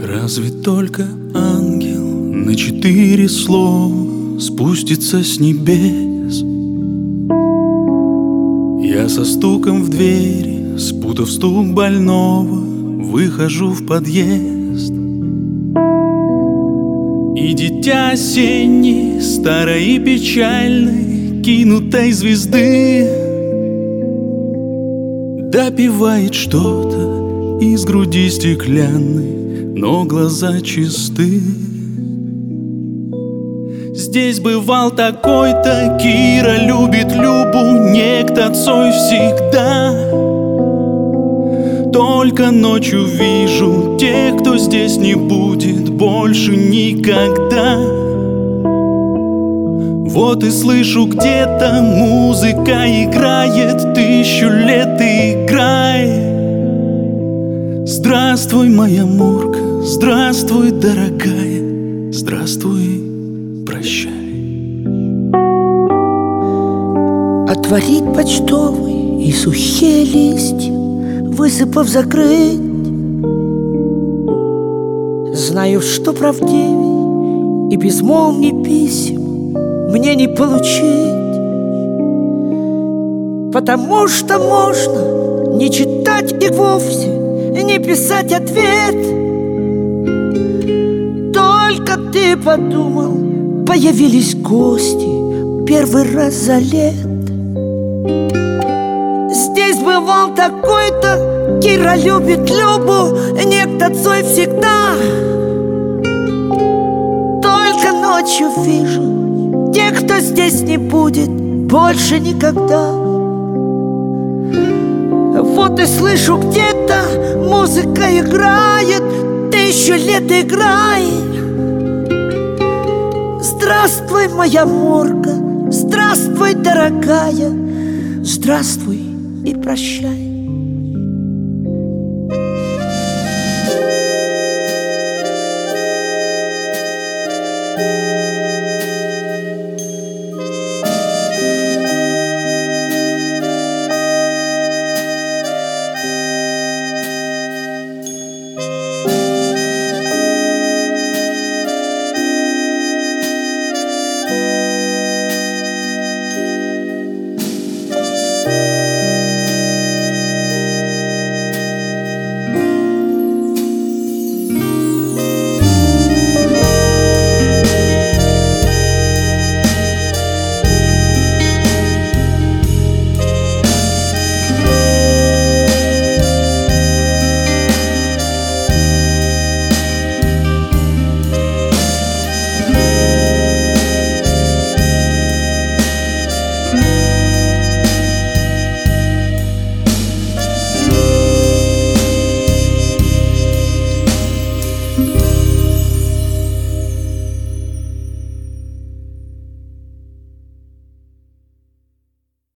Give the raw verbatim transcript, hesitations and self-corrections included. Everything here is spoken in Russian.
Разве только ангел на четыре слова спустится с небес? Я со стуком в двери, спутав стук больного, выхожу в подъезд. И дитя осенней, старой и печальной, кинутой звезды, допивает что-то из груди стеклянной, но глаза чисты. Здесь бывал такой-то, Кира любит Любу, некто Цой всегда. Только ночью вижу тех, кто здесь не будет больше никогда. Вот и слышу где-то музыка играет, тысячу лет играет. Здравствуй, моя Мурка, здравствуй, дорогая, здравствуй, прощай. Отворить почтовый и сухие листья, высыпав, закрыть. Знаю, что правдивей и безмолвней писем мне не получить, потому что можно не читать и вовсе не писать ответ. Только ты подумал, появились гости первый раз за лет. Здесь бывал такой-то, Кира любит Любу, некто Цой всегда. Только ночью вижу тех, кто здесь не будет больше никогда. Вот и слышу где-то музыка играет, тысячу лет играет. Здравствуй, моя Мурка, здравствуй, дорогая, здравствуй и прощай.